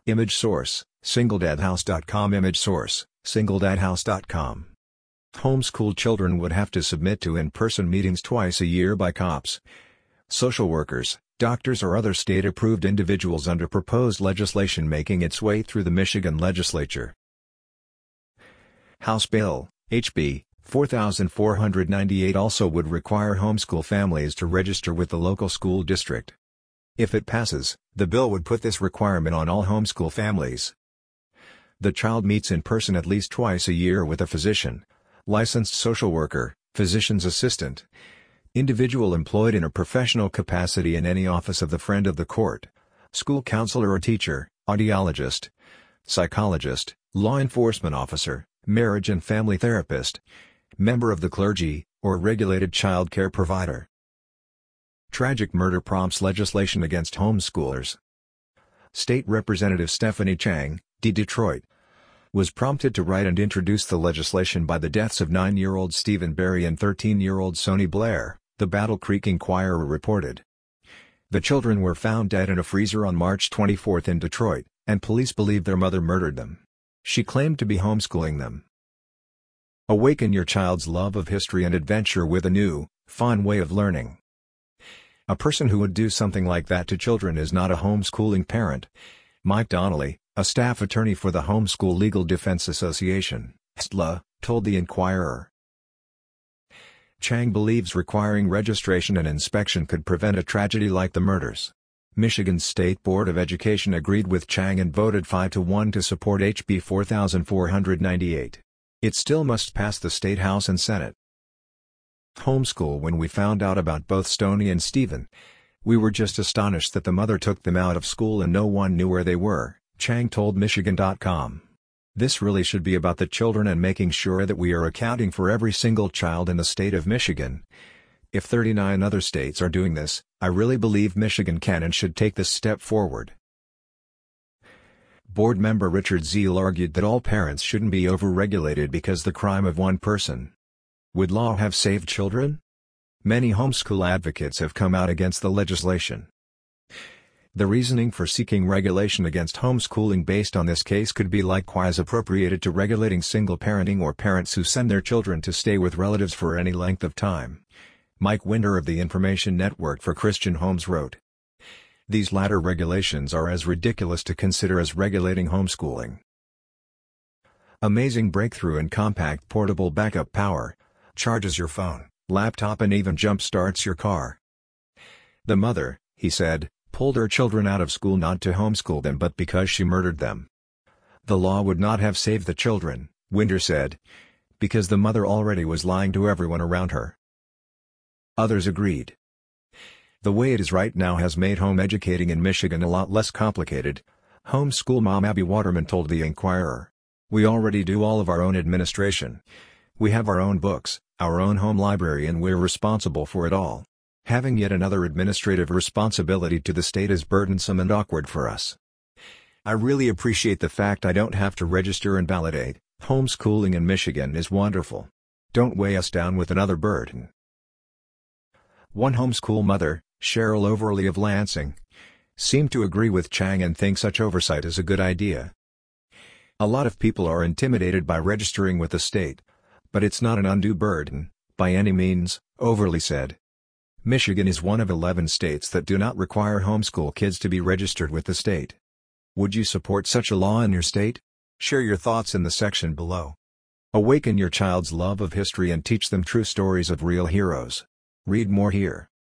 Image source, singledadhouse.com. Image source, singledadhouse.com. Homeschooled children would have to submit to in-person meetings twice a year by cops, social workers, doctors or other state-approved individuals under proposed legislation making its way through the Michigan legislature. House Bill, HB 4498 also would require homeschool families to register with the local school district. If it passes, the bill would put this requirement on all homeschool families. The child meets in person at least twice a year with a physician, licensed social worker, physician's assistant, individual employed in a professional capacity in any office of the friend of the court, school counselor or teacher, audiologist, psychologist, law enforcement officer, marriage and family therapist, member of the clergy, or regulated child care provider. Tragic murder prompts legislation against homeschoolers. State Representative Stephanie Chang, D. Detroit, was prompted to write and introduce the legislation by the deaths of 9-year-old Stephen Berry and 13-year-old Sonny Blair, the Battle Creek Enquirer reported. The children were found dead in a freezer on March 24 in Detroit, and police believe their mother murdered them. She claimed to be homeschooling them. Awaken your child's love of history and adventure with a new, fun way of learning. A person who would do something like that to children is not a homeschooling parent. Mike Donnelly, a staff attorney for the Homeschool Legal Defense Association, HSLA, told the Enquirer. Chang believes requiring registration and inspection could prevent a tragedy like the murders. Michigan's State Board of Education agreed with Chang and voted 5-1 to support HB 4498. It still must pass the State House and Senate. Homeschool. When we found out about both Stoney and Stephen, we were just astonished that the mother took them out of school and no one knew where they were, Chang told Michigan.com. This really should be about the children and making sure that we are accounting for every single child in the state of Michigan. If 39 other states are doing this, I really believe Michigan can and should take this step forward. Board member Richard Zeal argued that all parents shouldn't be overregulated because the crime of one person. Would law have saved children? Many homeschool advocates have come out against the legislation. The reasoning for seeking regulation against homeschooling based on this case could be likewise appropriated to regulating single parenting or parents who send their children to stay with relatives for any length of time. Mike Winder of the Information Network for Christian Homes wrote, "These latter regulations are as ridiculous to consider as regulating homeschooling." Amazing breakthrough in compact portable backup power, charges your phone, laptop and even jump-starts your car. The mother, he said, pulled her children out of school not to homeschool them but because she murdered them. The law would not have saved the children, Winder said, because the mother already was lying to everyone around her. Others agreed. The way it is right now has made home educating in Michigan a lot less complicated, homeschool mom Abby Waterman told the Enquirer. We already do all of our own administration. We have our own books, our own home library and we're responsible for it all. Having yet another administrative responsibility to the state is burdensome and awkward for us. I really appreciate the fact I don't have to register and validate. Homeschooling in Michigan is wonderful. Don't weigh us down with another burden. One homeschool mother, Cheryl Overly of Lansing, seemed to agree with Chang and think such oversight is a good idea. A lot of people are intimidated by registering with the state, but it's not an undue burden, by any means, Overly said. Michigan is one of 11 states that do not require homeschool kids to be registered with the state. Would you support such a law in your state? Share your thoughts in the section below. Awaken your child's love of history and teach them true stories of real heroes. Read more here.